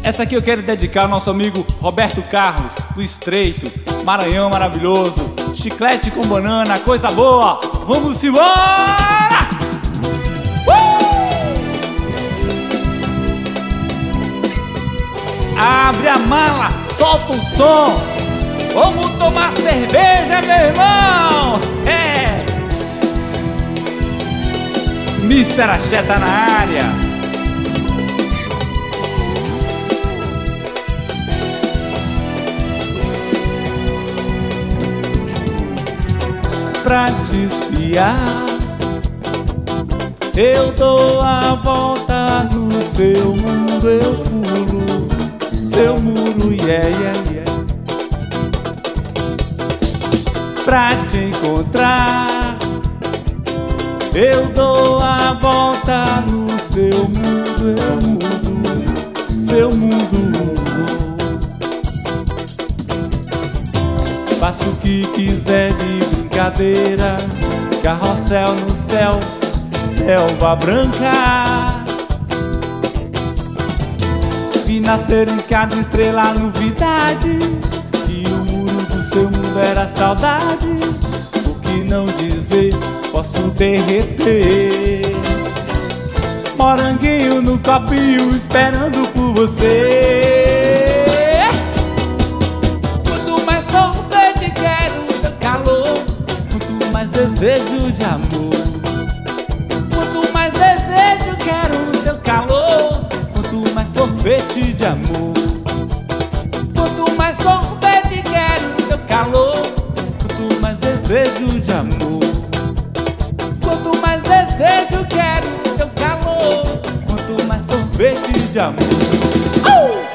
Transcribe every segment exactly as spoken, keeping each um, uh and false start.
Essa aqui eu quero dedicar ao nosso amigo Roberto Carlos, do Estreito, Maranhão maravilhoso. Chiclete com banana, coisa boa. Vamos embora! Uh! Abre a mala, solta o som. Vamos tomar cerveja, meu irmão. É mister Axé tá na área. Pra te espiar, eu dou a volta no seu mundo, eu pulo seu muro, yeah, yeah, yeah. Pra te encontrar, eu dou a volta no seu mundo, eu mudo seu mundo. Faço o que quiser de brincadeira, carrossel no céu, selva branca. Vi nascer em cada estrela novidade, e o muro do seu mundo era saudade. O que não dizer, posso derreter. Moranguinho no copinho, esperando por você. Desejo de amor, quanto mais desejo quero o seu calor, quanto mais sorvete de amor, quanto mais sorvete quero o seu calor, quanto mais desejo de amor, quanto mais desejo quero o seu calor, quanto mais sorvete de amor. Uh!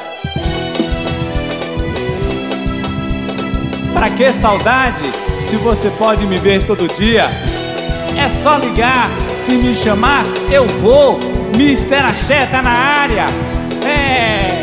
Pra que saudade? Se você pode me ver todo dia, é só ligar, se me chamar eu vou. mister Axé tá na área. É